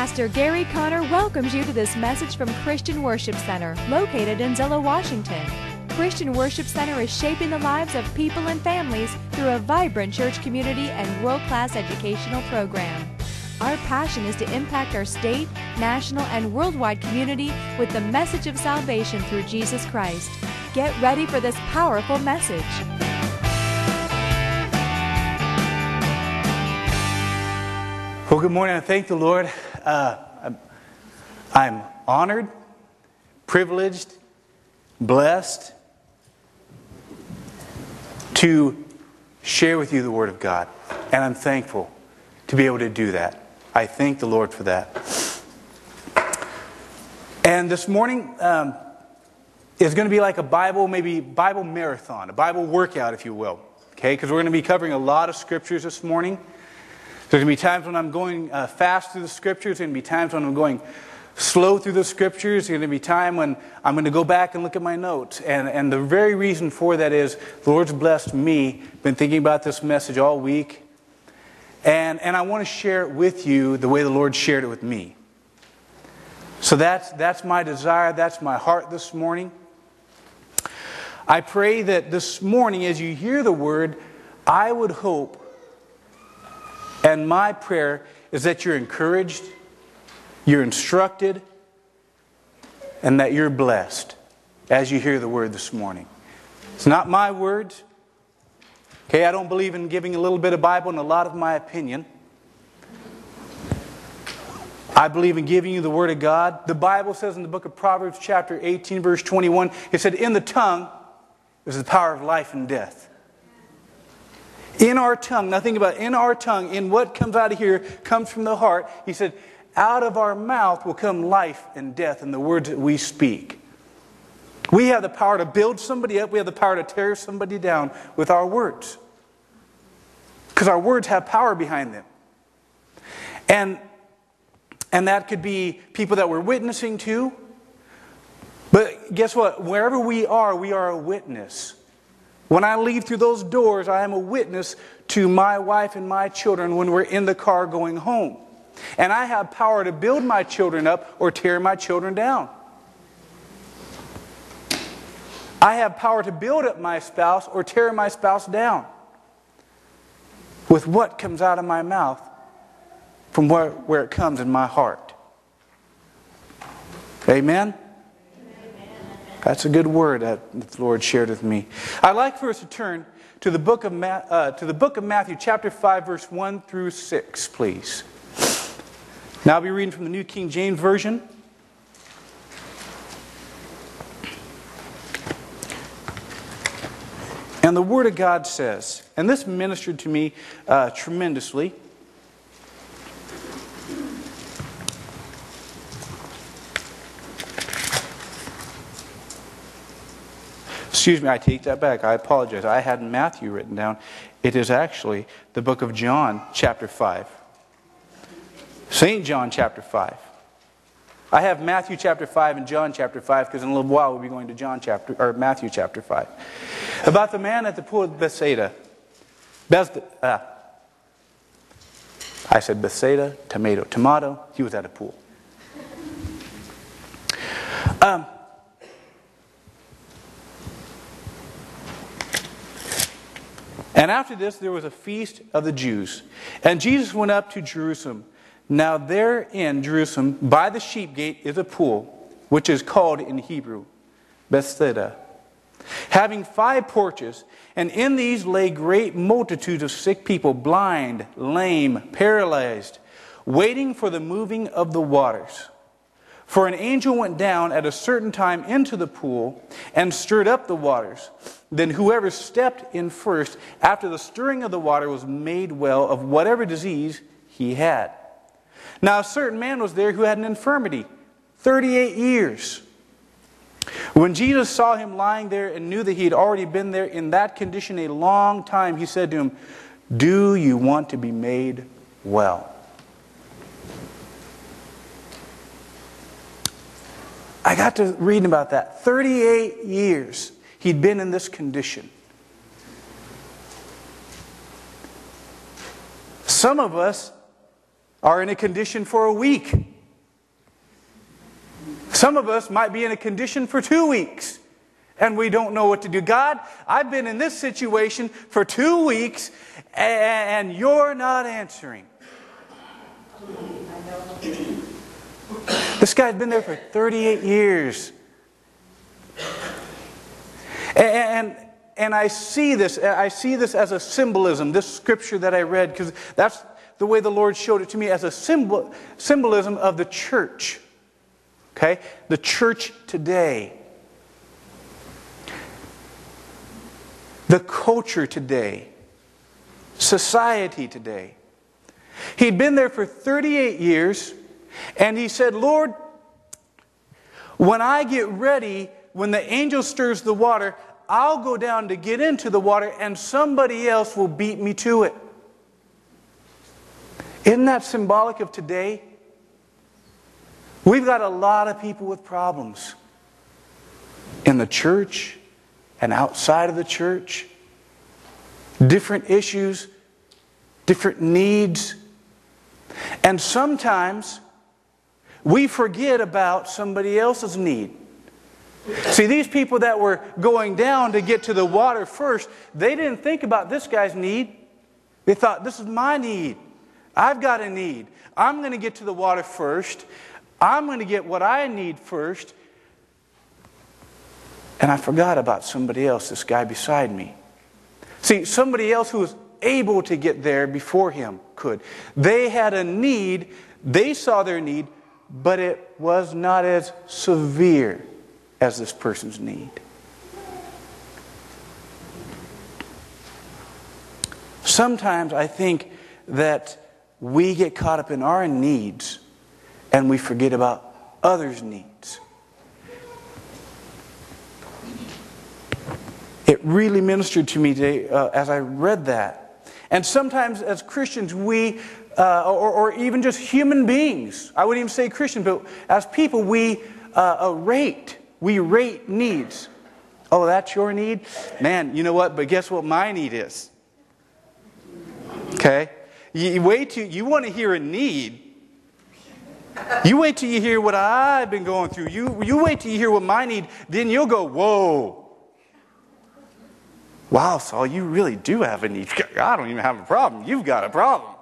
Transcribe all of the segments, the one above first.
Pastor Gary Conner welcomes you to this message from Christian Worship Center, located in Zillow, Washington. Christian Worship Center is shaping the lives of people and families through a vibrant church community and world-class educational program. Our passion is to impact our state, national, and worldwide community with the message of salvation through Jesus Christ. Get ready for this powerful message. Well, good morning. I thank the Lord. I'm honored, privileged, blessed to share with you the Word of God. And I'm thankful to be able to do that. I thank the Lord for that. And this morning is going to be like a Bible marathon, a Bible workout, if you will. Okay, because we're going to be covering a lot of scriptures this morning. There's going to be times when I'm going fast through the scriptures. There's going to be times when I'm going slow through the scriptures. There's going to be time when I'm going to go back and look at my notes. And the very reason for that is the Lord's blessed me. Been thinking about this message all week. And I want to share it with you the way the Lord shared it with me. So that's my desire. That's my heart this morning. I pray that this morning as you hear the word, I would hope, and my prayer is that you're encouraged, you're instructed, and that you're blessed as you hear the word this morning. It's not my words. Okay, I don't believe in giving a little bit of Bible and a lot of my opinion. I believe in giving you the Word of God. The Bible says in the book of Proverbs chapter 18 verse 21, it said, in the tongue is the power of life and death. In our tongue, now think about it, in our tongue, in what comes out of here, comes from the heart. He said, out of our mouth will come life and death in the words that we speak. We have the power to build somebody up. We have the power to tear somebody down with our words. Because our words have power behind them. And that could be people that we're witnessing to. But guess what? Wherever we are a witness. When I leave through those doors, I am a witness to my wife and my children when we're in the car going home. And I have power to build my children up or tear my children down. I have power to build up my spouse or tear my spouse down with what comes out of my mouth from where it comes in my heart. Amen? That's a good word that the Lord shared with me. I'd like for us to turn to the book of Matthew, chapter 5, verse 1 through 6, please. Now I'll be reading from the New King James Version. And the Word of God says, and this ministered to me tremendously. Excuse me, I take that back. I apologize. I had Matthew written down. It is actually the book of John, chapter 5. St. John, chapter 5. I have Matthew chapter 5 and John chapter 5 because in a little while we'll be going to Matthew chapter 5. About the man at the pool of Bethsaida. I said Bethsaida, tomato. He was at a pool. And after this there was a feast of the Jews. And Jesus went up to Jerusalem. Now there in Jerusalem, by the sheep gate, is a pool, which is called in Hebrew, Bethsaida, having 5 porches, and in these lay great multitudes of sick people, blind, lame, paralyzed, waiting for the moving of the waters. For an angel went down at a certain time into the pool and stirred up the waters. Then whoever stepped in first, after the stirring of the water, was made well of whatever disease he had. Now a certain man was there who had an infirmity, 38 years. When Jesus saw him lying there and knew that he had already been there in that condition a long time, he said to him, do you want to be made well? I got to reading about that. 38 years he'd been in this condition. Some of us are in a condition for a week. Some of us might be in a condition for 2 weeks, and we don't know what to do. God, I've been in this situation for 2 weeks, and you're not answering. This guy's been there for 38 years. And I see this as a symbolism, this scripture that I read, because that's the way the Lord showed it to me, as a symbolism of the church. Okay? The church today. The culture today. Society today. He'd been there for 38 years, and he said, Lord, when I get ready, when the angel stirs the water, I'll go down to get into the water, and somebody else will beat me to it. Isn't that symbolic of today? We've got a lot of people with problems in the church and outside of the church. Different issues, different needs. And sometimes we forget about somebody else's need. See, these people that were going down to get to the water first, they didn't think about this guy's need. They thought, this is my need. I've got a need. I'm going to get to the water first. I'm going to get what I need first. And I forgot about somebody else, this guy beside me. See, somebody else who was able to get there before him could. They had a need. They saw their need, but it was not as severe as this person's need. Sometimes I think that we get caught up in our needs and we forget about others' needs. It really ministered to me today as I read that. And sometimes as Christians, we, or even just human beings, I wouldn't even say Christian, but as people, we rate needs. Oh, that's your need? Man, you know what? But guess what my need is? Okay? You want to hear a need. You wait till you hear what I've been going through. You wait till you hear what my need. Then you'll go, whoa. Wow, Saul, you really do have a need. I don't even have a problem. You've got a problem.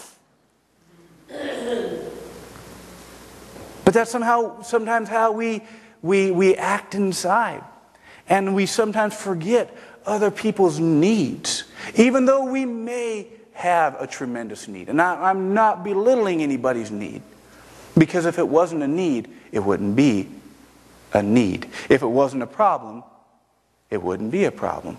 But that's sometimes how we act inside. And we sometimes forget other people's needs. Even though we may have a tremendous need. And I'm not belittling anybody's need. Because if it wasn't a need, it wouldn't be a need. If it wasn't a problem, it wouldn't be a problem.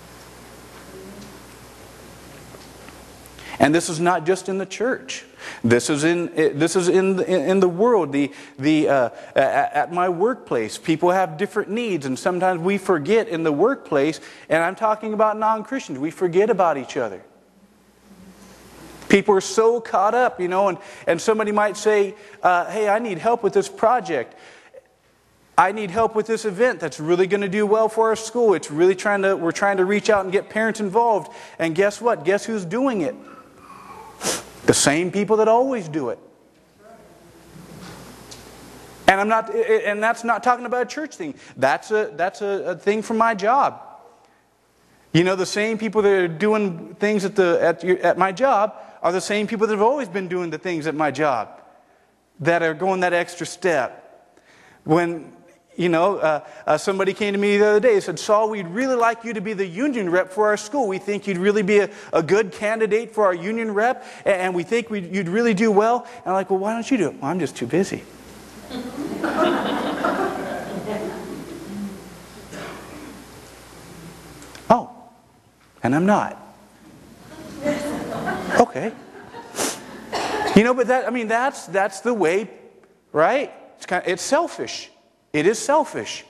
And this is not just in the church. This is in the world. At my workplace, people have different needs, and sometimes we forget in the workplace. And I'm talking about non-Christians. We forget about each other. People are so caught up, and somebody might say, "Hey, I need help with this project. I need help with this event that's really going to do well for our school. It's really we're trying to reach out and get parents involved." And guess what? Guess who's doing it? The same people that always do it. And that's not talking about a church thing. That's a thing from my job. The same people that are doing things at my job are the same people that have always been doing the things at my job, that are going that extra step. When somebody came to me the other day and said, "Saul, we'd really like you to be the union rep for our school. We think you'd really be a good candidate for our union rep, and we think you'd really do well." And I'm like, "Well, why don't you do it?" "Well, I'm just too busy." "Oh, and I'm not." Okay. But that's the way, right? It's selfish. It is selfish.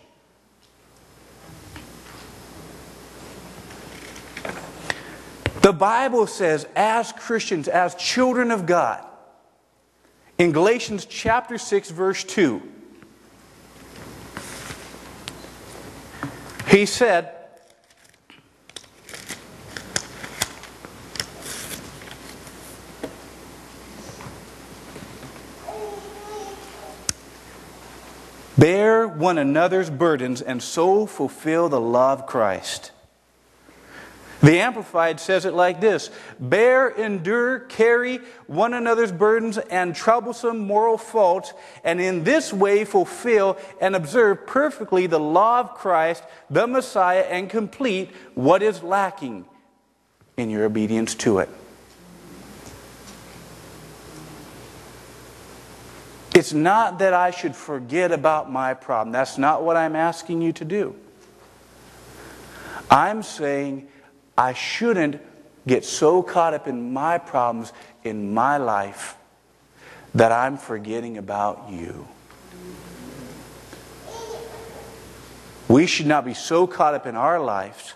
The Bible says, as Christians, as children of God, in Galatians chapter 6, verse 2, he said, Bear one another's burdens and so fulfill the law of Christ. The Amplified says it like this: bear, endure, carry one another's burdens and troublesome moral faults, and in this way fulfill and observe perfectly the law of Christ, the Messiah, and complete what is lacking in your obedience to it. It's not that I should forget about my problem. That's not what I'm asking you to do. I'm saying I shouldn't get so caught up in my problems in my life that I'm forgetting about you. We should not be so caught up in our lives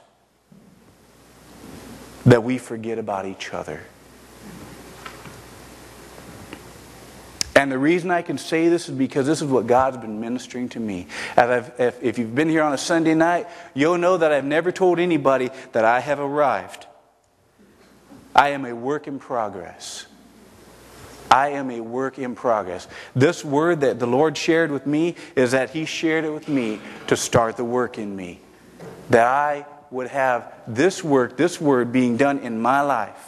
that we forget about each other. And the reason I can say this is because this is what God's been ministering to me. If you've been here on a Sunday night, you'll know that I've never told anybody that I have arrived. I am a work in progress. I am a work in progress. This word that the Lord shared with me is that He shared it with me to start the work in me. That I would have this work, this word being done in my life.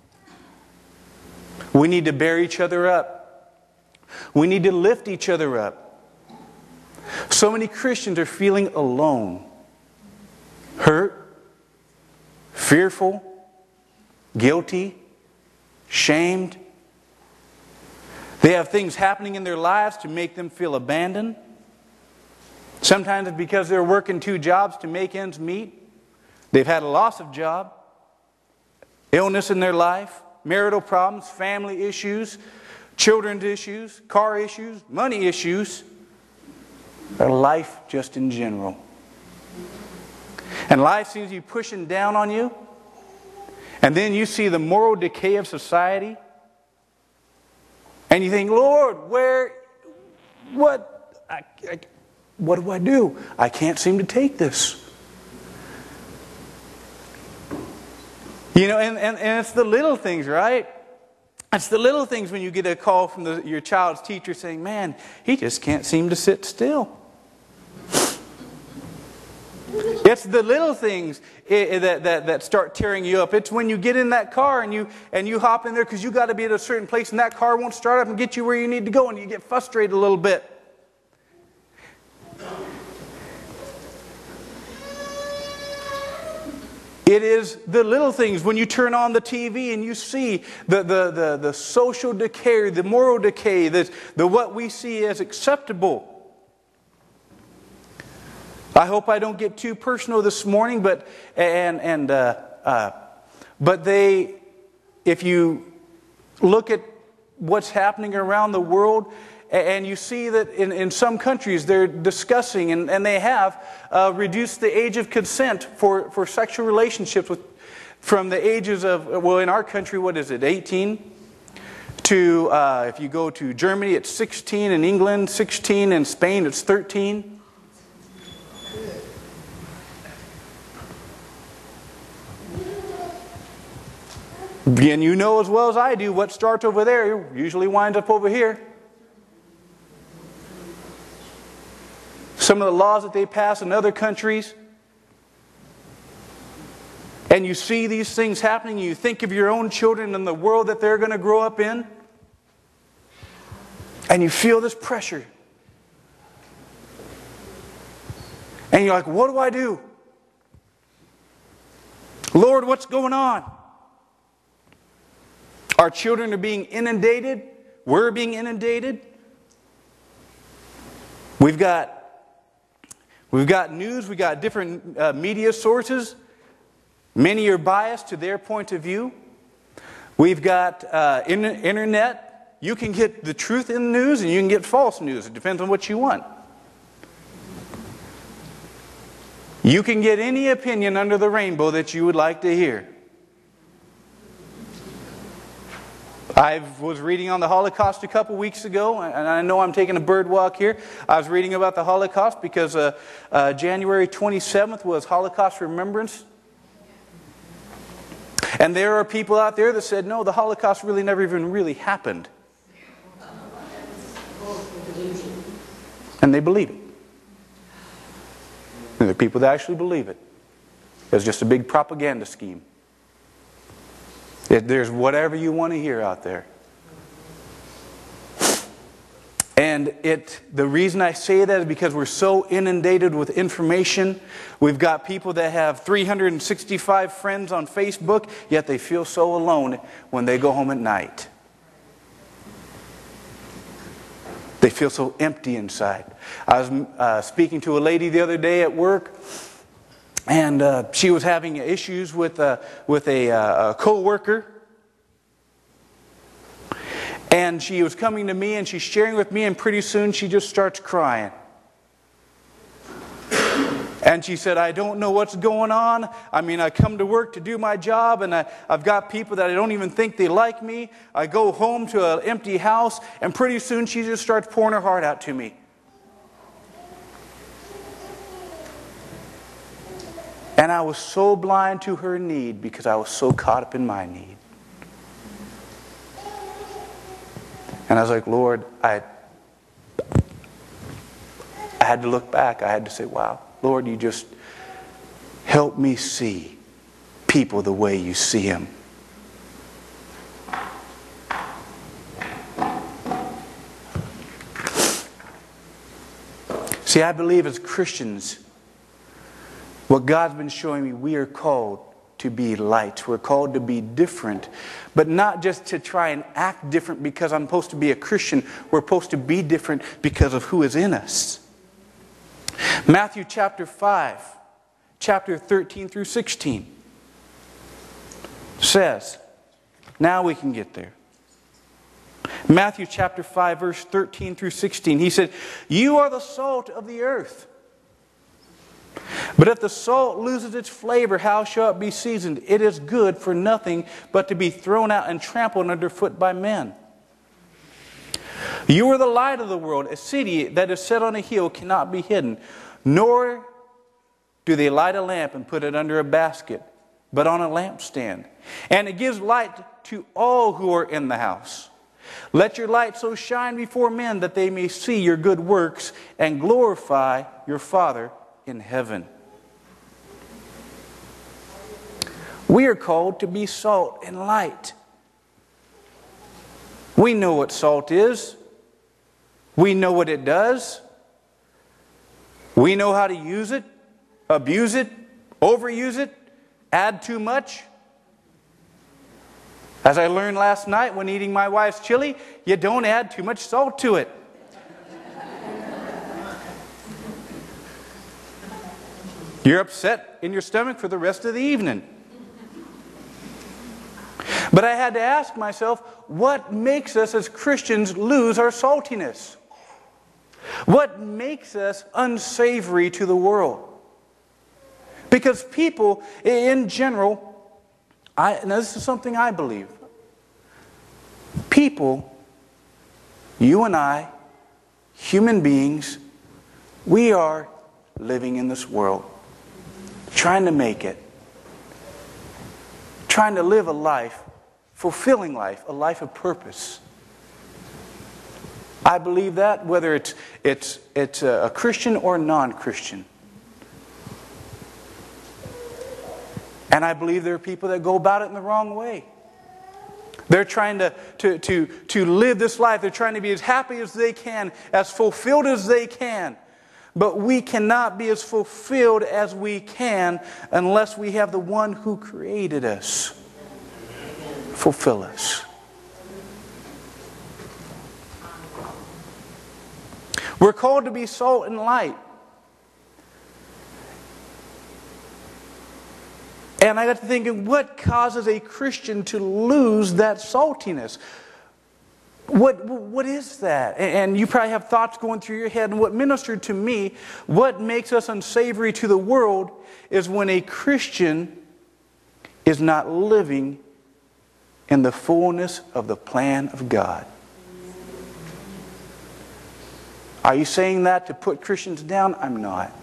We need to bear each other up. We need to lift each other up. So many Christians are feeling alone, hurt, fearful, guilty, shamed. They have things happening in their lives to make them feel abandoned. Sometimes it's because they're working 2 jobs to make ends meet. They've had a loss of job, illness in their life, marital problems, family issues, children's issues, car issues, money issues, or life just in general. And life seems to be pushing down on you. And then you see the moral decay of society. And you think, Lord, what do I do? I can't seem to take this. You know, and it's the little things, right? It's the little things when you get a call from your child's teacher saying, man, he just can't seem to sit still. It's the little things that start tearing you up. It's when you get in that car and you hop in there because you got to be at a certain place and that car won't start up and get you where you need to go and you get frustrated a little bit. It is the little things when you turn on the TV and you see the social decay, the moral decay, the what we see as acceptable. I hope I don't get too personal this morning, but if you look at what's happening around the world, and you see that in some countries they're discussing and they have reduced the age of consent for sexual relationships from the ages of, well, in our country, what is it, 18? To, if you go to Germany, it's 16, in England, 16, in Spain, it's 13. And you know as well as I do, what starts over there usually winds up over here. Some of the laws that they pass in other countries. And you see these things happening. You think of your own children and the world that they're going to grow up in. And you feel this pressure. And you're like, what do I do? Lord, what's going on? Our children are being inundated. We're being inundated. We've got news. We've got different media sources. Many are biased to their point of view. We've got internet. You can get the truth in the news and you can get false news. It depends on what you want. You can get any opinion under the rainbow that you would like to hear. I was reading on the Holocaust a couple weeks ago, and I know I'm taking a bird walk here. I was reading about the Holocaust because January 27th was Holocaust Remembrance. And there are people out there that said, no, the Holocaust really never even really happened. And they believe it. And there are people that actually believe it. It's just a big propaganda scheme. There's whatever you want to hear out there. And the reason I say that is because we're so inundated with information. We've got people that have 365 friends on Facebook, yet they feel so alone when they go home at night. They feel so empty inside. I was speaking to a lady the other day at work, and she was having issues with a co-worker. And she was coming to me and she's sharing with me, and pretty soon she just starts crying. And she said, I don't know what's going on. I mean, I come to work to do my job, and I've got people that I don't even think they like me. I go home to an empty house, and pretty soon she just starts pouring her heart out to me. And I was so blind to her need because I was so caught up in my need. And I was like, Lord, I had to look back. I had to say, wow, Lord, you just help me see people the way you see them. See, I believe as Christians, what God's been showing me, we are called to be light. We're called to be different. But not just to try and act different because I'm supposed to be a Christian. We're supposed to be different because of who is in us. Matthew chapter 5, chapter 13 through 16 says, now we can get there. Matthew chapter 5, verse 13 through 16. He said, you are the salt of the earth. But if the salt loses its flavor, how shall it be seasoned? It is good for nothing but to be thrown out and trampled underfoot by men. You are the light of the world. A city that is set on a hill cannot be hidden. Nor do they light a lamp and put it under a basket, but on a lampstand. And it gives light to all who are in the house. Let your light so shine before men that they may see your good works and glorify your Father in heaven. We are called to be salt and light. We know what salt is. We know what it does. We know how to use it, abuse it, overuse it, add too much. As I learned last night when eating my wife's chili, you don't add too much salt to it. You're upset in your stomach for the rest of the evening. But I had to ask myself, what makes us as Christians lose our saltiness? What makes us unsavory to the world? Because people, in general, now this is something I believe. People, you and I, human beings, we are living in this world, trying to make it, trying to live a life, fulfilling life, a life of purpose. I believe that whether it's a Christian or non-Christian. And I believe there are people that go about it in the wrong way. They're trying to live this life. They're trying to be as happy as they can, as fulfilled as they can. But we cannot be as fulfilled as we can unless we have the one who created us fulfill us. We're called to be salt and light. And I got to thinking, what causes a Christian to lose that saltiness? What is that? And you probably have thoughts going through your head. And what ministered to me, what makes us unsavory to the world, is when a Christian is not living in the fullness of the plan of God. Are you saying that to put Christians down? I'm not.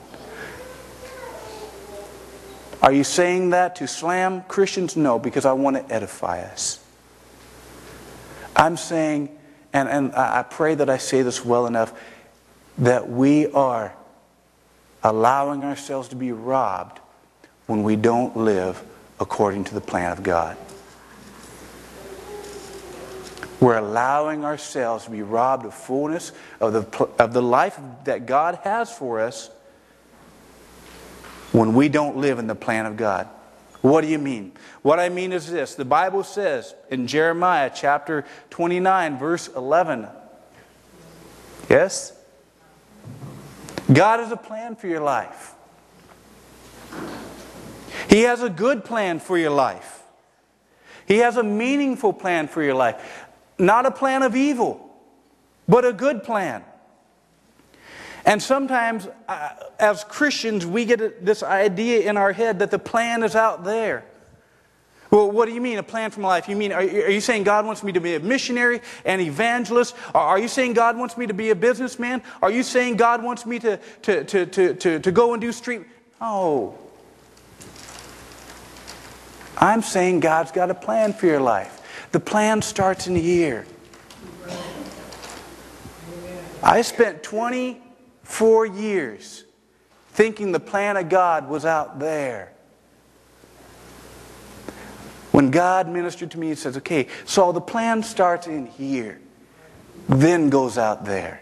Are you saying that to slam Christians? No, because I want to edify us. I'm saying, and I pray that I say this well enough, that we are allowing ourselves to be robbed when we don't live according to the plan of God. We're allowing ourselves to be robbed of fullness of the life that God has for us when we don't live in the plan of God. What do you mean? What I mean is this. The Bible says in Jeremiah chapter 29, verse 11. Yes? God has a plan for your life. He has a good plan for your life. He has a meaningful plan for your life. Not a plan of evil, but a good plan. And sometimes, as Christians, we get this idea in our head that the plan is out there. Well, what do you mean, a plan for my life? You mean, are you saying God wants me to be a missionary, an evangelist? Are you saying God wants me to be a businessman? Are you saying God wants me to go and do street? No. I'm saying God's got a plan for your life. The plan starts in here. I spent 24 years thinking the plan of God was out there. When God ministered to me, He says, okay, so the plan starts in here, then goes out there.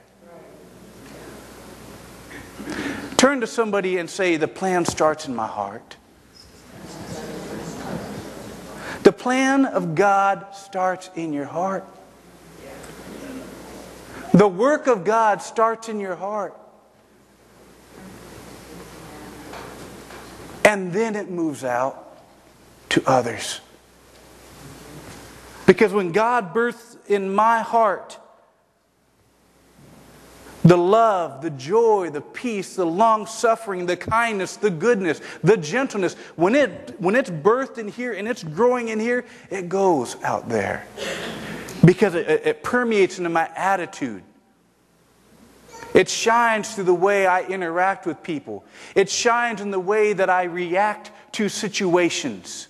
Turn to somebody and say, the plan starts in my heart. The plan of God starts in your heart. The work of God starts in your heart. And then it moves out to others. Because when God births in my heart the love, the joy, the peace, the long-suffering, the kindness, the goodness, the gentleness, when it's birthed in here and it's growing in here, it goes out there. Because it permeates into my attitude. It shines through the way I interact with people. It shines in the way that I react to situations.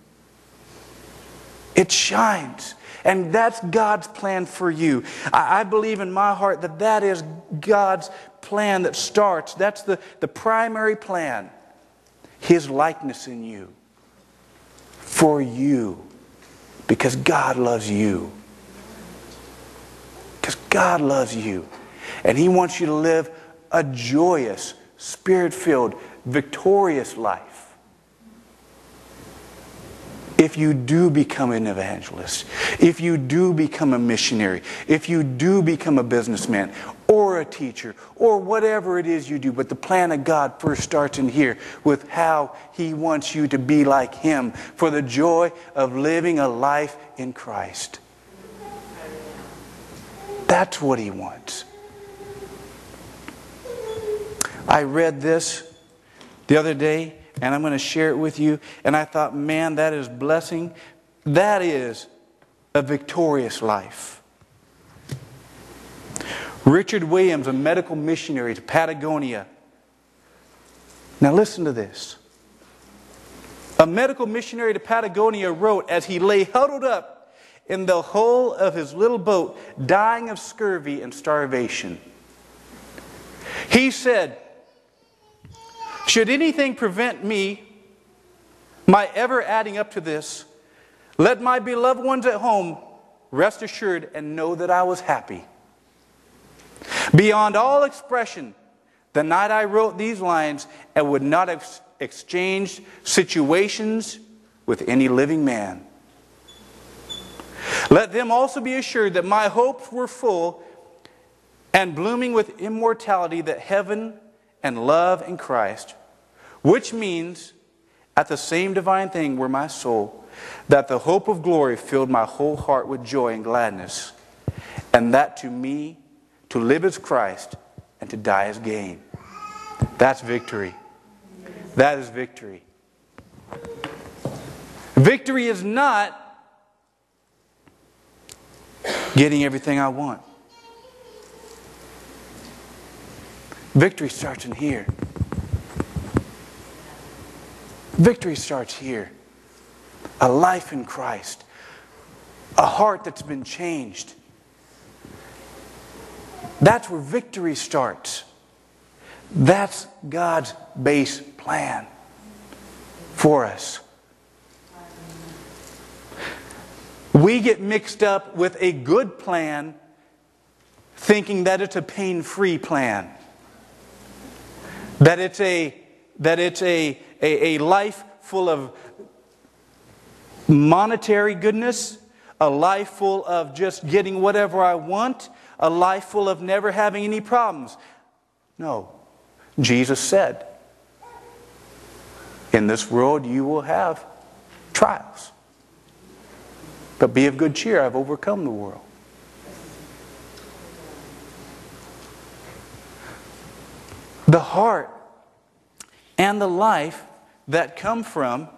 It shines. And that's God's plan for you. I believe in my heart that that is God's plan that starts. That's the primary plan. His likeness in you. For you. Because God loves you. Because God loves you. And He wants you to live a joyous, Spirit-filled, victorious life. If you do become an evangelist, if you do become a missionary, if you do become a businessman or a teacher or whatever it is you do, but the plan of God first starts in here with how He wants you to be like Him for the joy of living a life in Christ. That's what He wants. I read this the other day, and I'm going to share it with you. And I thought, man, that is blessing. That is a victorious life. Richard Williams, a medical missionary to Patagonia. Now listen to this. A medical missionary to Patagonia wrote as he lay huddled up in the hull of his little boat, dying of scurvy and starvation. He said, should anything prevent me, my ever adding up to this, let my beloved ones at home rest assured and know that I was happy. Beyond all expression, the night I wrote these lines, I would not have exchanged situations with any living man. Let them also be assured that my hopes were full and blooming with immortality, that heaven and love in Christ, which means at the same divine thing were my soul, that the hope of glory filled my whole heart with joy and gladness, and that to me to live is Christ and to die is gain. That's victory. That is victory. Victory is not getting everything I want. Victory starts in here. Victory starts here. A life in Christ. A heart that's been changed. That's where victory starts. That's God's base plan for us. We get mixed up with a good plan thinking that it's a pain-free plan. That it's a life full of monetary goodness, a life full of just getting whatever I want, a life full of never having any problems. No. Jesus said, in this world you will have trials. But be of good cheer, I've overcome the world. The heart and the life that come from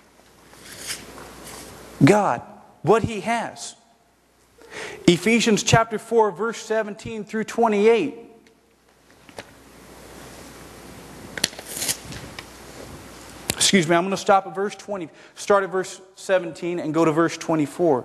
God, what He has. Ephesians chapter 4, verse 17 through 28. Excuse me, I'm going to stop at verse 20. Start at verse 17 and go to verse 24.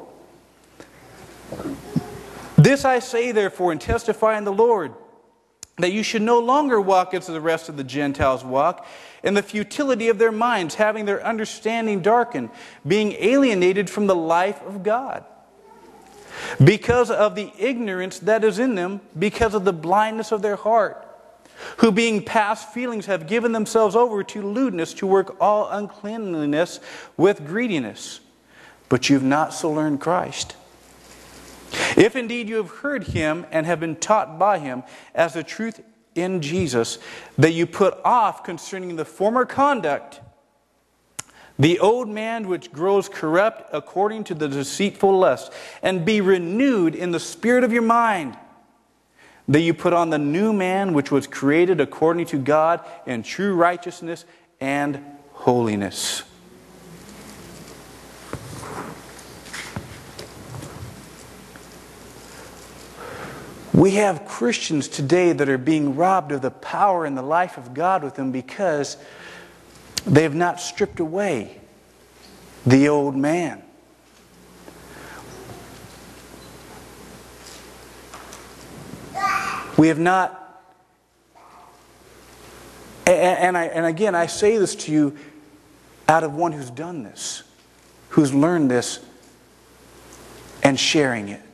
This I say therefore and testify in the Lord, that you should no longer walk as the rest of the Gentiles walk, in the futility of their minds, having their understanding darkened, being alienated from the life of God, because of the ignorance that is in them, because of the blindness of their heart, who being past feelings have given themselves over to lewdness, to work all uncleanliness with greediness. But you've not so learned Christ. If indeed you have heard Him and have been taught by Him as the truth in Jesus, that you put off concerning the former conduct the old man which grows corrupt according to the deceitful lust, and be renewed in the spirit of your mind, that you put on the new man which was created according to God in true righteousness and holiness. We have Christians today that are being robbed of the power and the life of God with them because they have not stripped away the old man. We have not, and again, I say this to you out of one who's done this, who's learned this and sharing it.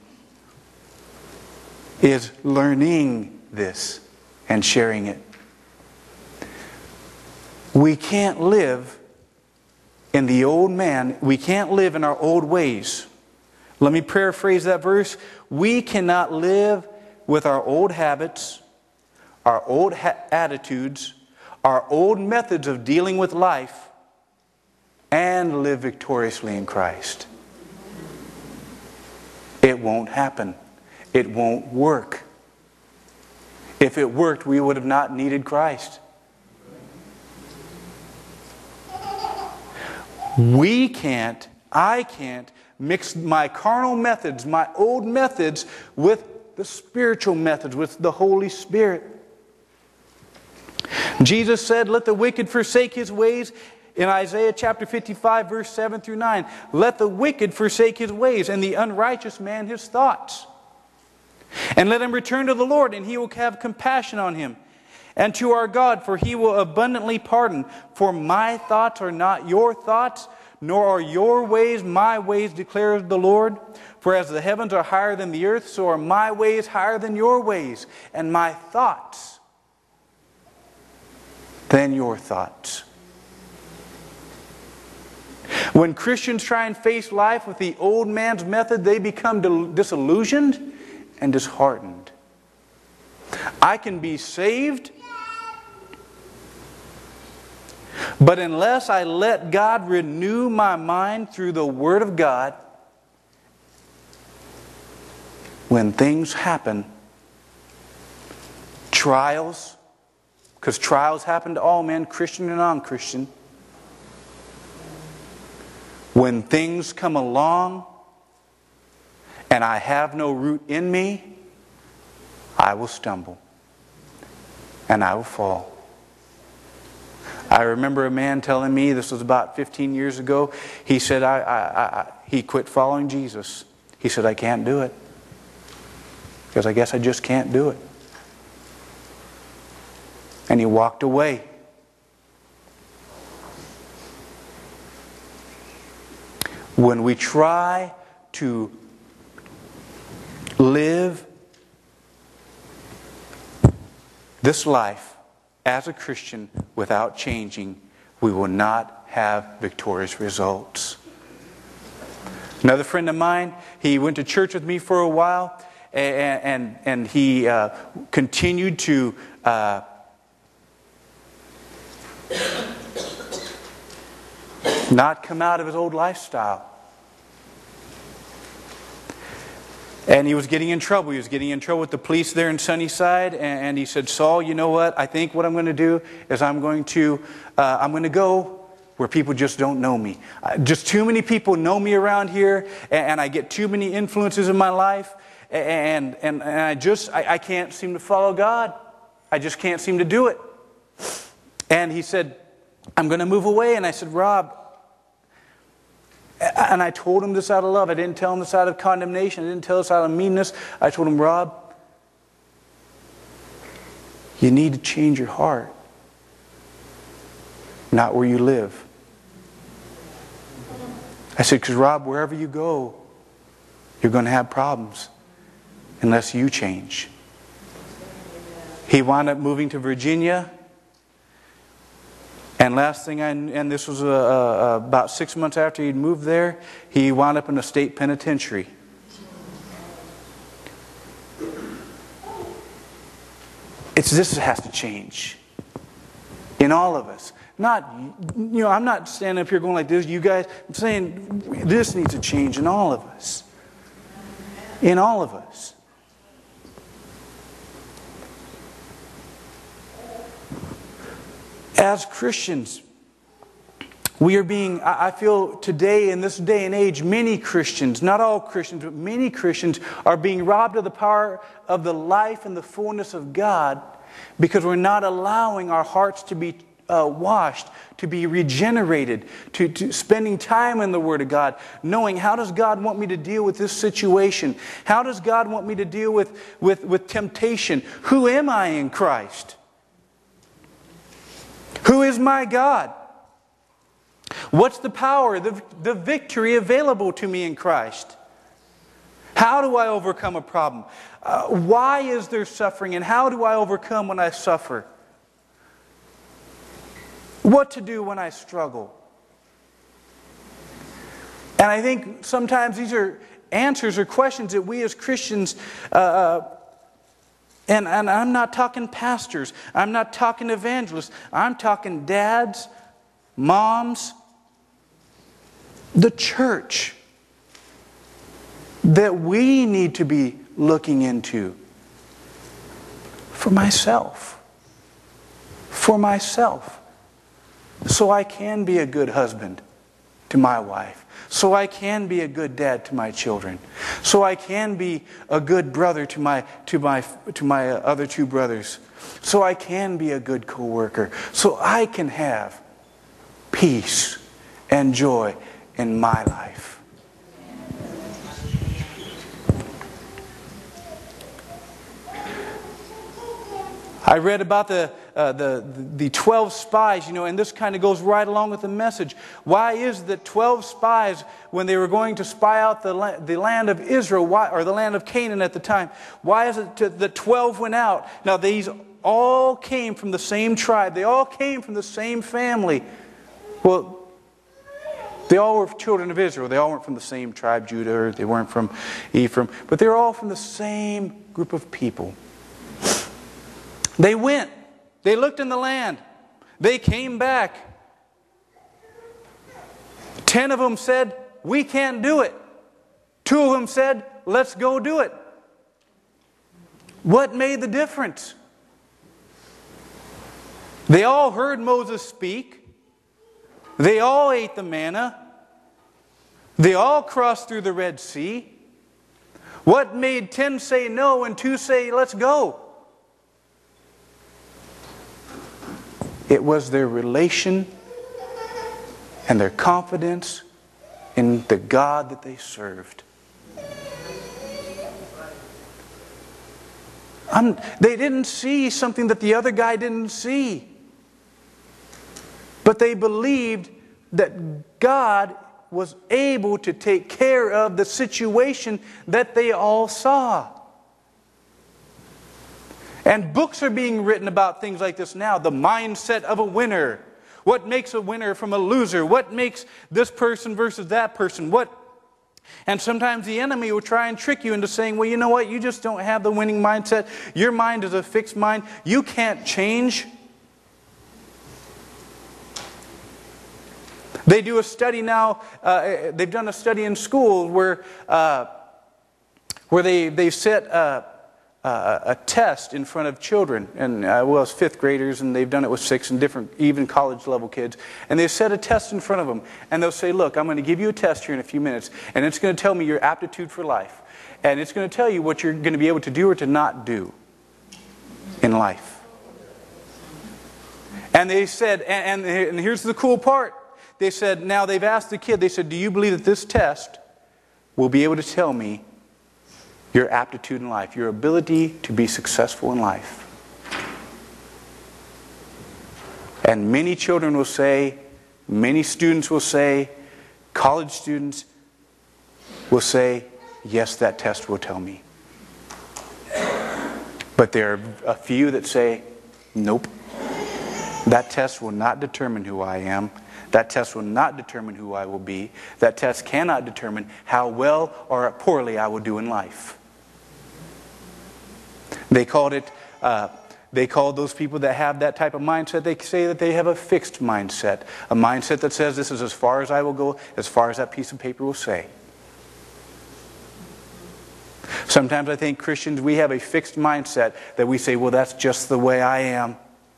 Is learning this and sharing it. We can't live in the old man. We can't live in our old ways. Let me paraphrase that verse. We cannot live with our old habits, our old attitudes, our old methods of dealing with life, and live victoriously in Christ. It won't happen. It won't work. If it worked, we would have not needed Christ. I can't mix my carnal methods, my old methods, with the spiritual methods, with the Holy Spirit. Jesus said, let the wicked forsake his ways. In Isaiah chapter 55, verse 7 through 9, let the wicked forsake his ways, and the unrighteous man his thoughts. And let him return to the Lord, and He will have compassion on him. And to our God, for He will abundantly pardon. For my thoughts are not your thoughts, nor are your ways my ways, declares the Lord. For as the heavens are higher than the earth, so are my ways higher than your ways, and my thoughts than your thoughts. When Christians try and face life with the old man's method, they become disillusioned and disheartened. I can be saved, but unless I let God renew my mind through the Word of God, when things happen, trials, because trials happen to all men, Christian and non-Christian, when things come along and I have no root in me, I will stumble and I will fall. I remember a man telling me, this was about 15 years ago, he said he quit following Jesus. He said, I can't do it, because I guess I just can't do it. And he walked away. When we try to live this life as a Christian without changing, we will not have victorious results. Another friend of mine, he went to church with me for a while, and he continued to not come out of his old lifestyle. And he was getting in trouble. He was getting in trouble with the police there in Sunnyside. And he said, Saul, you know what? I think what I'm going to do is I'm going to go where people just don't know me. Just too many people know me around here. And I get too many influences in my life. And I can't seem to follow God. I just can't seem to do it. And he said, I'm going to move away. And I said, Rob, and I told him this out of love. I didn't tell him this out of condemnation. I didn't tell this out of meanness. I told him, Rob, you need to change your heart, not where you live. I said, because Rob, wherever you go, you're going to have problems unless you change. He wound up moving to Virginia. And last thing and this was about 6 months after he'd moved there, he wound up in a state penitentiary. This has to change in all of us. Not, I'm not standing up here going like this, you guys. I'm saying this needs to change in all of us. In all of us. As Christians, we are being, I feel today in this day and age, many Christians, not all Christians, but many Christians are being robbed of the power of the life and the fullness of God because we're not allowing our hearts to be washed, to be regenerated, to spending time in the Word of God, knowing how does God want me to deal with this situation? How does God want me to deal with temptation? Who am I in Christ? Who is my God? What's the power, the victory available to me in Christ? How do I overcome a problem? Why is there suffering, and how do I overcome when I suffer? What to do when I struggle? And I think sometimes these are answers or questions that we as Christians and I'm not talking pastors. I'm not talking evangelists. I'm talking dads, moms, the church that we need to be looking into for myself. For myself. So I can be a good husband to my wife. So I can be a good dad to my children. So I can be a good brother to my other two brothers. So I can be a good co-worker. So I can have peace and joy in my life. I read about the 12 spies, and this kind of goes right along with the message. Why is that 12 spies, when they were going to spy out the land of Israel, or the land of Canaan at the time, why is it that 12 went out? Now, these all came from the same tribe. They all came from the same family. Well, they all were children of Israel. They all weren't from the same tribe, Judah, or they weren't from Ephraim, but they're all from the same group of people. They went. They looked in the land. They came back. 10 of them said, we can't do it. 2 of them said, let's go do it. What made the difference? They all heard Moses speak. They all ate the manna. They all crossed through the Red Sea. What made 10 say no and 2 say, let's go? It was their relation and their confidence in the God that they served. They didn't see something that the other guy didn't see. But they believed that God was able to take care of the situation that they all saw. And books are being written about things like this now. The mindset of a winner. What makes a winner from a loser? What makes this person versus that person? And sometimes the enemy will try and trick you into saying, well, you know what? You just don't have the winning mindset. Your mind is a fixed mind. You can't change. They do a study now. They've done a study in school where they set a test in front of children, and it's fifth graders, and they've done it with sixth and different, even college level kids. And they set a test in front of them, and they'll say, "Look, I'm going to give you a test here in a few minutes, and it's going to tell me your aptitude for life, and it's going to tell you what you're going to be able to do or to not do in life." And they said, and here's the cool part. They said, now they've asked the kid, they said, "Do you believe that this test will be able to tell me your aptitude in life, your ability to be successful in life?" And many children will say, many students will say, college students will say, "Yes, that test will tell me." But there are a few that say, "Nope, that test will not determine who I am. That test will not determine who I will be. That test cannot determine how well or poorly I will do in life." They called those people that have that type of mindset, they say that they have a fixed mindset. A mindset that says, this is as far as I will go, as far as that piece of paper will say. Sometimes I think Christians, we have a fixed mindset that we say, well, that's just the way I am.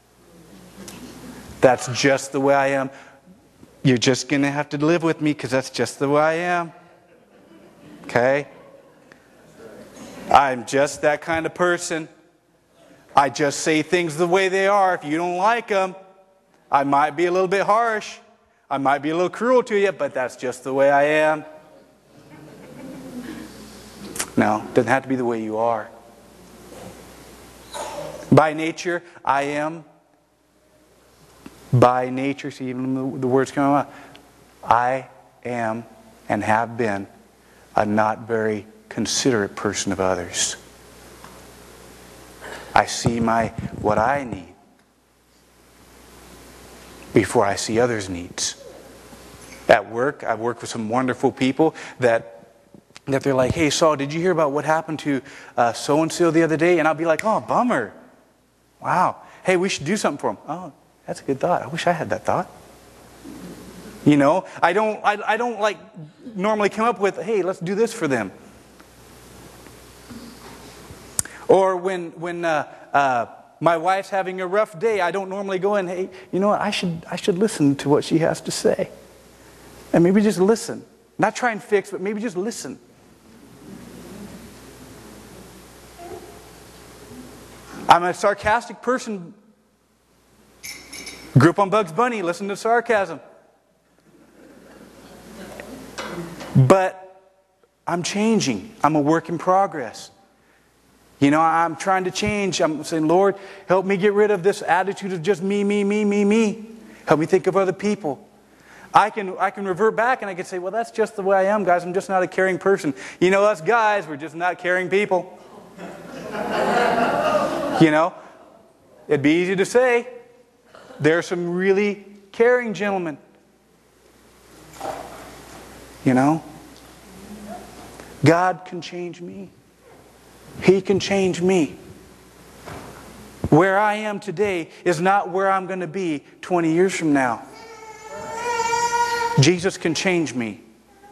That's just the way I am. You're just going to have to live with me because that's just the way I am. Okay? I'm just that kind of person. I just say things the way they are. If you don't like them, I might be a little bit harsh. I might be a little cruel to you, but that's just the way I am. No, it doesn't have to be the way you are. By nature, I am. By nature, see, even the words come out, I am and have been a not very considerate person of others. I see what I need before I see others' needs. At work, I've worked with some wonderful people that they're like, "Hey, Saul, did you hear about what happened to so-and-so the other day?" And I'll be like, "Oh, bummer. Wow. Hey, we should do something for him." "Oh, that's a good thought. I wish I had that thought." You know, I don't like normally come up with, "Hey, let's do this for them." Or when my wife's having a rough day, I don't normally go in, "Hey, you know what? I should listen to what she has to say." And maybe just listen. Not try and fix, but maybe just listen. I'm a sarcastic person. Grew up on Bugs Bunny, listen to sarcasm. But I'm changing. I'm a work in progress. You know, I'm trying to change. I'm saying, "Lord, help me get rid of this attitude of just me, me, me, me, me. Help me think of other people." I can revert back and I can say, "Well, that's just the way I am, guys. I'm just not a caring person." You know, us guys, we're just not caring people. You know, it'd be easy to say. There are some really caring gentlemen. You know? God can change me. He can change me. Where I am today is not where I'm going to be 20 years from now. Jesus can change me.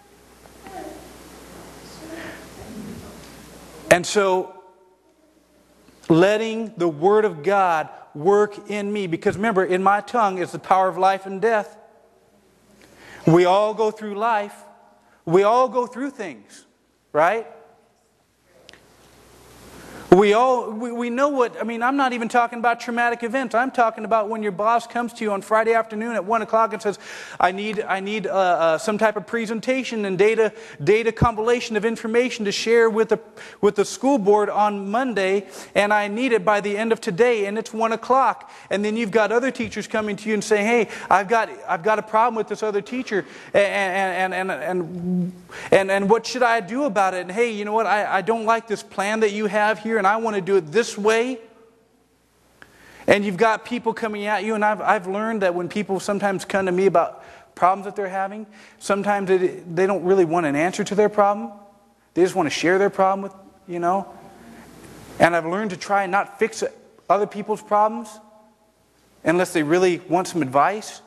And so, letting the Word of God work in me. Because remember, in my tongue is the power of life and death. We all go through life. We all go through things. Right? We know what, I mean, I'm not even talking about traumatic events. I'm talking about when your boss comes to you on Friday afternoon at 1 o'clock and says, I need some type of presentation and data compilation of information to share with the school board on Monday, and I need it by the end of today, and it's 1 o'clock. And then you've got other teachers coming to you and saying, hey, I've got a problem with this other teacher, and what should I do about it? And hey, you know what, I don't like this plan that you have here, and I want to do it this way. And you've got people coming at you, and I've learned that when people sometimes come to me about problems that they're having, sometimes they don't really want an answer to their problem. They just want to share their problem with, you know. And I've learned to try and not fix other people's problems unless they really want some advice.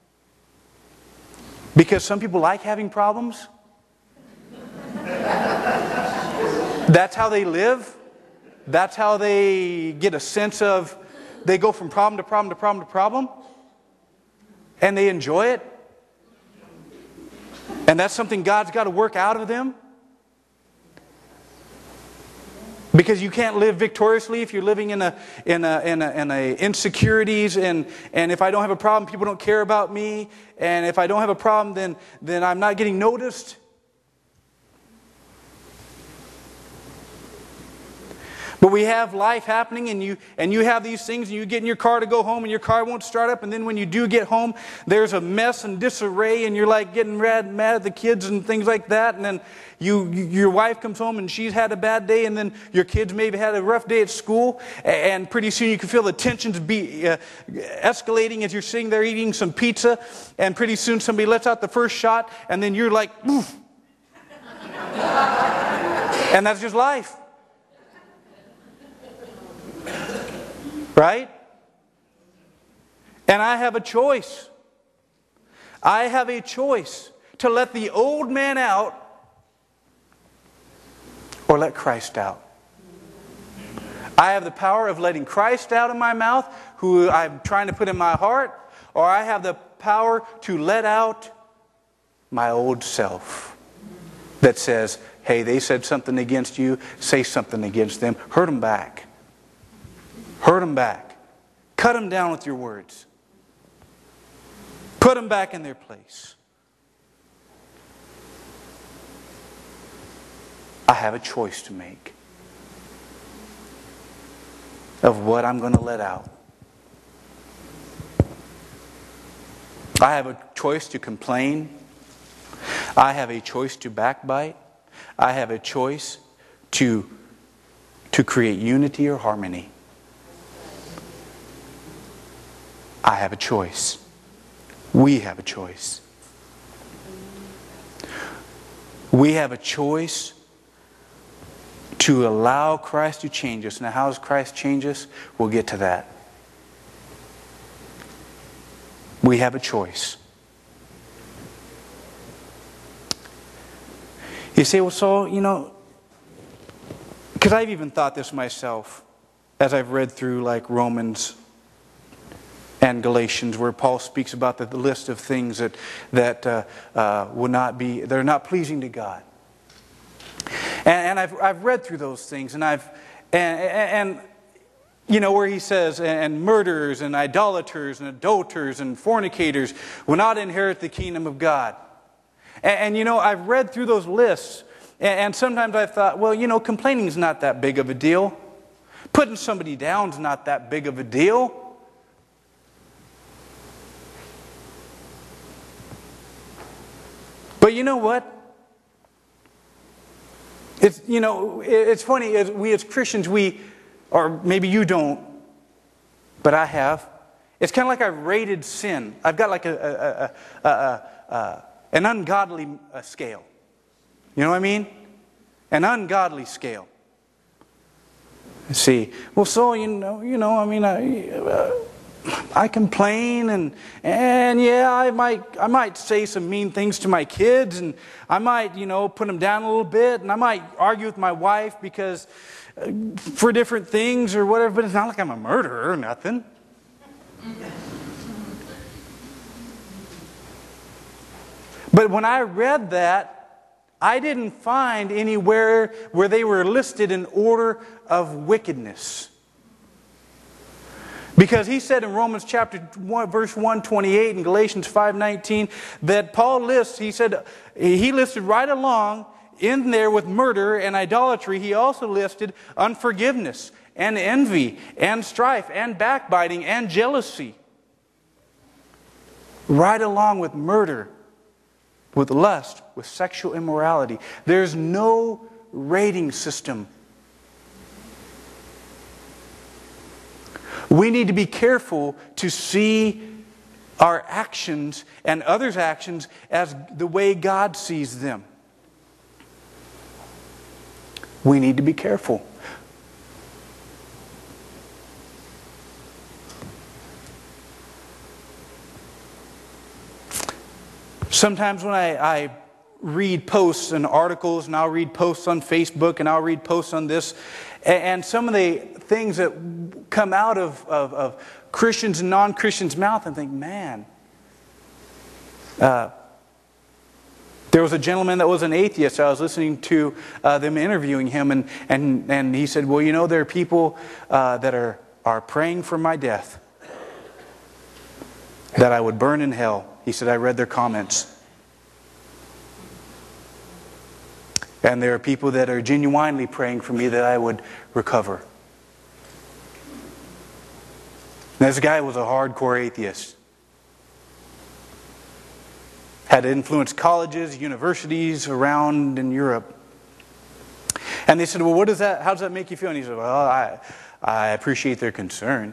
Because some people like having problems. That's how they live. That's how they get a sense of, they go from problem to problem to problem to problem. And they enjoy it. And that's something God's got to work out of them. Because you can't live victoriously if you're living in a insecurities, and if I don't have a problem, people don't care about me, and if I don't have a problem, then I'm not getting noticed. But we have life happening, and you have these things, and you get in your car to go home, and your car won't start up, and then when you do get home, there's a mess and disarray, and you're like getting mad at the kids and things like that, and then your wife comes home and she's had a bad day, and then your kids maybe had a rough day at school, and pretty soon you can feel the tensions escalating as you're sitting there eating some pizza, and pretty soon somebody lets out the first shot, and then you're like, oof. And that's just life. Right? And I have a choice. I have a choice to let the old man out or let Christ out. I have the power of letting Christ out of my mouth, who I'm trying to put in my heart, or I have the power to let out my old self that says, hey, they said something against you, say something against them, hurt them back. Hurt them back. Cut them down with your words. Put them back in their place. I have a choice to make of what I'm going to let out. I have a choice to complain. I have a choice to backbite. I have a choice to create unity or harmony. I have a choice. We have a choice. We have a choice to allow Christ to change us. Now, how does Christ change us? We'll get to that. We have a choice. You say, well, so, you know, because I've even thought this myself as I've read through like Romans and Galatians, where Paul speaks about the list of things that will not be, they're not pleasing to God. And I've read through those things, and you know, where he says, and murderers and idolaters and adulterers and fornicators will not inherit the kingdom of God. And you know, I've read through those lists, and sometimes I've thought, well, you know, complaining is not that big of a deal. Putting somebody down is not that big of a deal. But you know what? It's funny, we as Christians, or maybe you don't, but I have. It's kind of like I've rated sin. I've got like an ungodly scale. You know what I mean? An ungodly scale. Let's see. Well, so I mean, I complain, and yeah, I might say some mean things to my kids, and I might, put them down a little bit, and I might argue with my wife because for different things or whatever, but it's not like I'm a murderer or nothing. But when I read that, I didn't find anywhere where they were listed in order of wickedness. Because he said in Romans chapter 1, verse 128 and Galatians 5:19 that Paul lists, he listed right along in there with murder and idolatry. He also listed unforgiveness and envy and strife and backbiting and jealousy. Right along with murder, with lust, with sexual immorality. There's no rating system. We need to be careful to see our actions and others' actions as the way God sees them. We need to be careful. Sometimes when I read posts and articles, and I'll read posts on Facebook, and I'll read posts on this, and some of the things that come out of Christians and non-Christians' mouth, and think, man. There was a gentleman that was an atheist. I was listening to them interviewing him, and he said, well, you know, there are people that are praying for my death, that I would burn in hell. He said, I read their comments. And there are people that are genuinely praying for me that I would recover. And this guy was a hardcore atheist. Had influenced colleges, universities around in Europe. And they said, well, how does that make you feel? And he said, well, I appreciate their concern.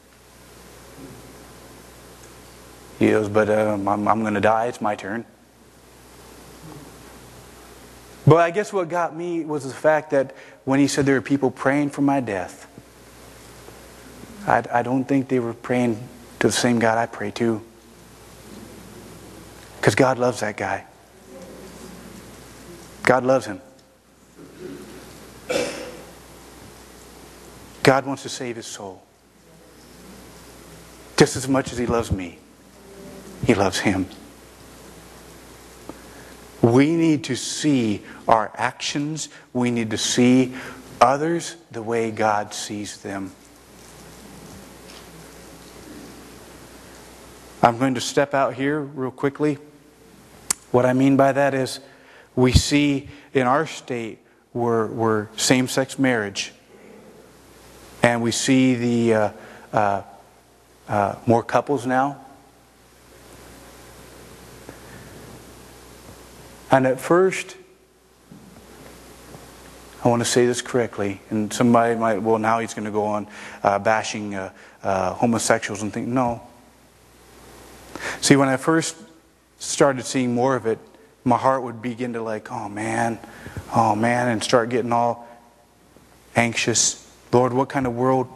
He goes, but I'm going to die. It's my turn. But I guess what got me was the fact that when he said there were people praying for my death, I don't think they were praying to the same God I pray to. Because God loves that guy. God loves him. God wants to save his soul. Just as much as he loves me, he loves him. We need to see our actions. We need to see others the way God sees them. I'm going to step out here real quickly. What I mean by that is we see in our state we're same-sex marriage. And we see the more couples now. And at first, I want to say this correctly, and somebody might, well, now he's going to go on bashing homosexuals and think, no. See, when I first started seeing more of it, my heart would begin to like, oh man, and start getting all anxious. Lord, what kind of world?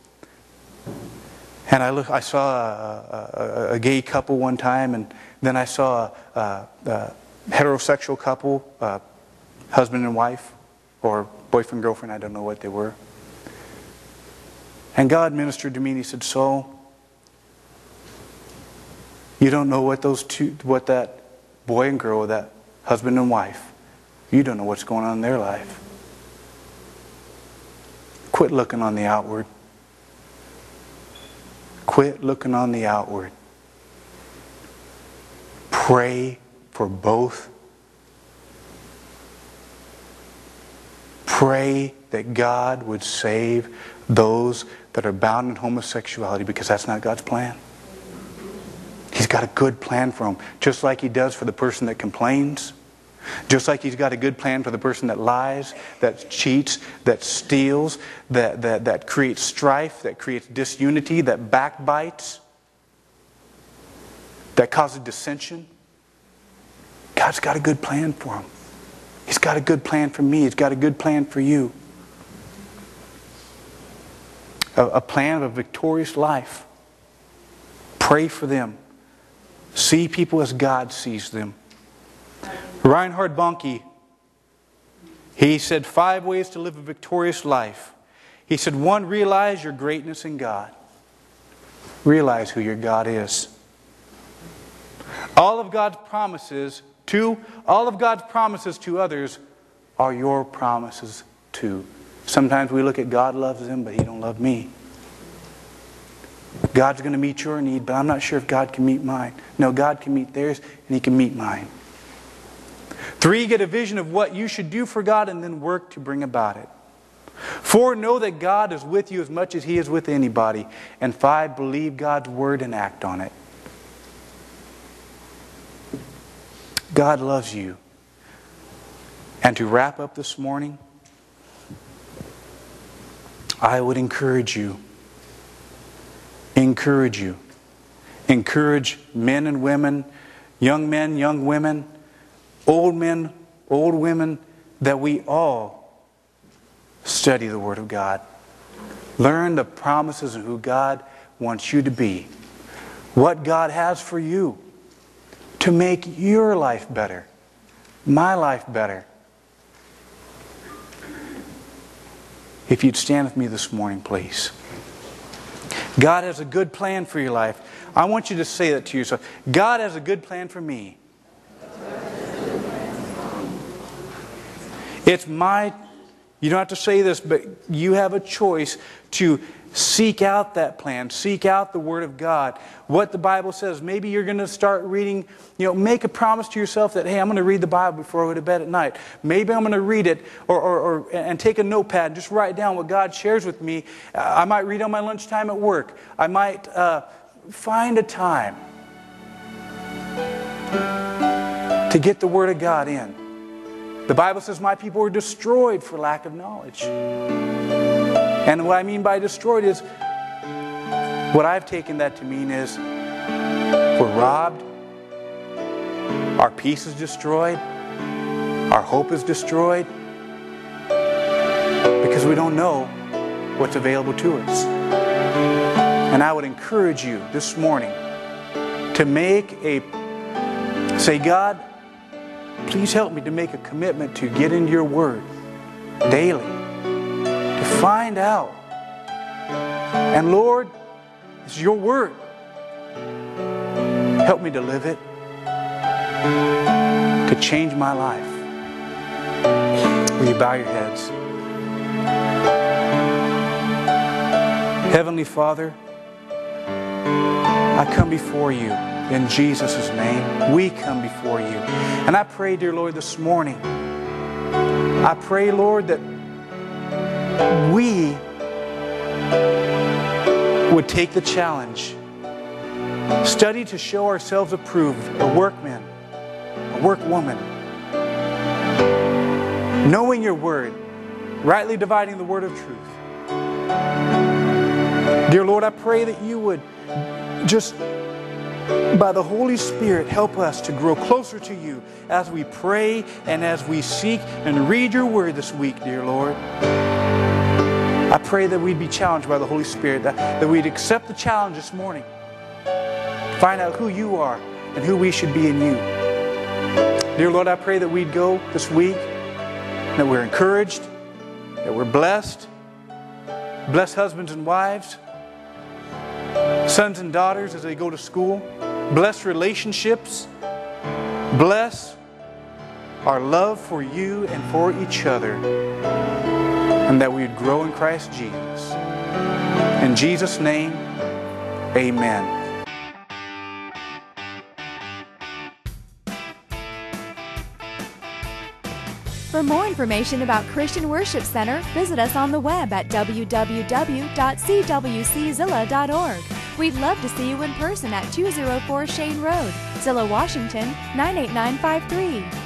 And I saw a gay couple one time, and then I saw a heterosexual couple, husband and wife, or boyfriend, girlfriend, I don't know what they were. And God ministered to me and he said, so, you don't know what that boy and girl, that husband and wife, you don't know what's going on in their life. Quit looking on the outward. Quit looking on the outward. Pray for both. Pray that God would save those that are bound in homosexuality, because that's not God's plan. He's got a good plan for them, just like he does for the person that complains, just like he's got a good plan for the person that lies, that cheats, that steals, that creates strife, that creates disunity, that backbites, that causes dissension. God's got a good plan for him. He's got a good plan for me. He's got a good plan for you. A plan of a victorious life. Pray for them. See people as God sees them. Reinhard Bonnke, he said 5 ways to live a victorious life. He said, 1, realize your greatness in God. Realize who your God is. All of God's promises 2, all of God's promises to others are your promises too. Sometimes we look at God loves them, but He don't love me. God's going to meet your need, but I'm not sure if God can meet mine. No, God can meet theirs, and He can meet mine. 3, get a vision of what you should do for God and then work to bring about it. 4, know that God is with you as much as He is with anybody. And 5, believe God's word and act on it. God loves you. And to wrap up this morning, I would encourage you. Encourage men and women, young men, young women, old men, old women, that we all study the Word of God. Learn the promises of who God wants you to be. What God has for you to make your life better, my life better. If you'd stand with me this morning, please. God has a good plan for your life. I want you to say that to yourself. God has a good plan for me. It's my, you don't have to say this, but you have a choice to seek out that plan. Seek out the Word of God. What the Bible says. Maybe you're going to start reading, make a promise to yourself that, hey, I'm going to read the Bible before I go to bed at night. Maybe I'm going to read it and take a notepad and just write down what God shares with me. I might read on my lunchtime at work. I might find a time to get the Word of God in. The Bible says my people were destroyed for lack of knowledge. And what I mean by destroyed is, what I've taken that to mean is, we're robbed, our peace is destroyed, our hope is destroyed, because we don't know what's available to us. And I would encourage you this morning to say, God, please help me to make a commitment to get into your Word daily, to find out. And Lord, it's your Word. Help me to live it, to change my life. Will you bow your heads? Heavenly Father, I come before you in Jesus' name. We come before you. And I pray, dear Lord, this morning, I pray, Lord, that we would take the challenge, study to show ourselves approved, a workman, a workwoman, knowing your Word, rightly dividing the word of truth. Dear Lord, I pray that you would just, by the Holy Spirit, help us to grow closer to you as we pray and as we seek and read your Word this week, dear Lord. I pray that we'd be challenged by the Holy Spirit, that we'd accept the challenge this morning, find out who you are and who we should be in you. Dear Lord, I pray that we'd go this week, that we're encouraged, that we're blessed. Bless husbands and wives, sons and daughters as they go to school. Bless relationships. Bless our love for you and for each other. And that we would grow in Christ Jesus. In Jesus' name, amen. For more information about Christian Worship Center, visit us on the web at www.cwczilla.org. We'd love to see you in person at 204 Shane Road, Zilla, Washington, 98953.